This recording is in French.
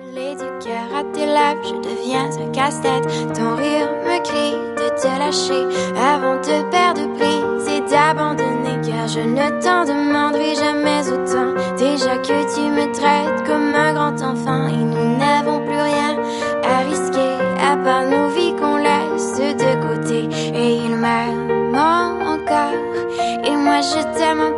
Collé du cœur à tes lèvres, je deviens un casse-tête. Ton rire me crie de te lâcher avant de perdre prise et d'abandonner. Car je ne t'en demanderai jamais autant. Déjà que tu me traites comme un grand enfant et nous n'avons plus rien à risquer à part nos vies qu'on laisse de côté. Et il m'aime encore et moi je t'aime